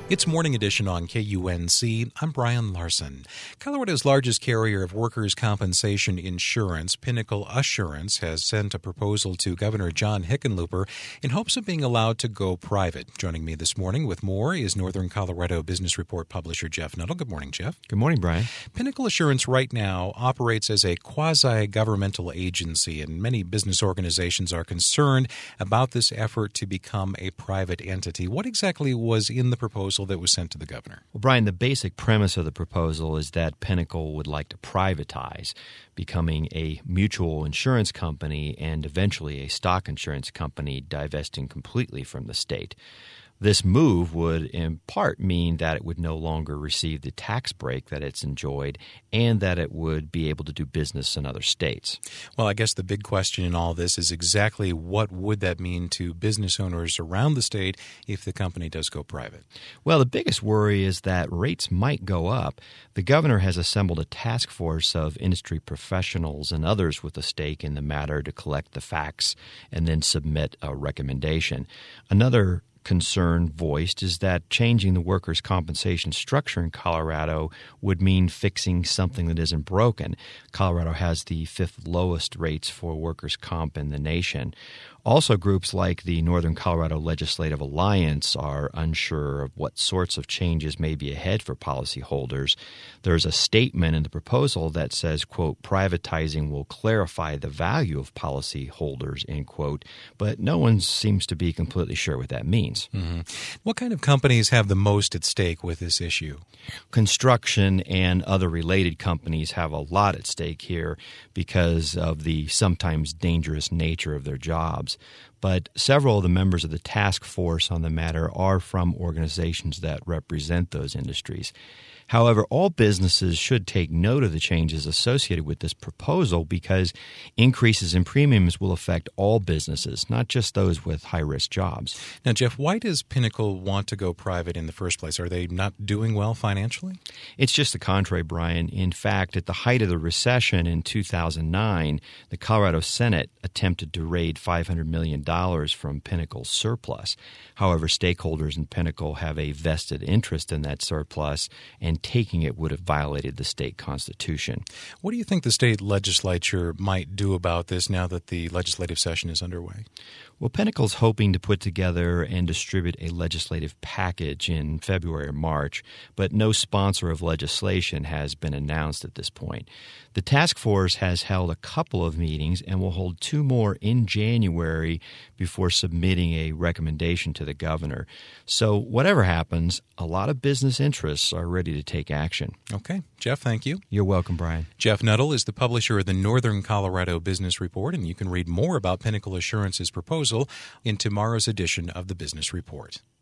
It's Morning Edition on KUNC. I'm Brian Larson. Colorado's largest carrier of workers' compensation insurance, Pinnacle Assurance, has sent a proposal to Governor John Hickenlooper in hopes of being allowed to go private. Joining me this morning with more is Northern Colorado Business Report publisher Jeff Nuttall. Good morning, Jeff. Good morning, Brian. Pinnacle Assurance right now operates as a quasi-governmental agency, and many business organizations are concerned about this effort to become a private entity. What exactly was in the proposal that was sent to the governor? Well, Brian, the basic premise of the proposal is that Pinnacle would like to privatize, becoming a mutual insurance company and eventually a stock insurance company, divesting completely from the state. This move would in part mean that it would no longer receive the tax break that it's enjoyed and that it would be able to do business in other states. Well, I guess the big question in all this is exactly what would that mean to business owners around the state if the company does go private? Well, the biggest worry is that rates might go up. The governor has assembled a task force of industry professionals and others with a stake in the matter to collect the facts and then submit a recommendation. Another concern voiced is that changing the workers' compensation structure in Colorado would mean fixing something that isn't broken. Colorado has the fifth lowest rates for workers' comp in the nation. Also, groups like the Northern Colorado Legislative Alliance are unsure of what sorts of changes may be ahead for policyholders. There's a statement in the proposal that says, quote, privatizing will clarify the value of policyholders, end quote, but no one seems to be completely sure what that means. Mm-hmm. What kind of companies have the most at stake with this issue? Construction and other related companies have a lot at stake here because of the sometimes dangerous nature of their jobs. But several of the members of the task force on the matter are from organizations that represent those industries. However, all businesses should take note of the changes associated with this proposal because increases in premiums will affect all businesses, not just those with high-risk jobs. Now, Jeff, why does Pinnacle want to go private in the first place? Are they not doing well financially? It's just the contrary, Brian. In fact, at the height of the recession in 2009, the Colorado Senate attempted to raid $500 million from Pinnacle's surplus. However, stakeholders in Pinnacle have a vested interest in that surplus, and taking it would have violated the state constitution. What do you think the state legislature might do about this now that the legislative session is underway? Well, Pinnacle's hoping to put together and distribute a legislative package in February or March, but no sponsor of legislation has been announced at this point. The task force has held a couple of meetings and will hold two more in January before submitting a recommendation to the governor. So whatever happens, a lot of business interests are ready to take action. Okay. Jeff, thank you. You're welcome, Brian. Jeff Nuttall is the publisher of the Northern Colorado Business Report, and you can read more about Pinnacle Assurance's proposal in tomorrow's edition of the Business Report.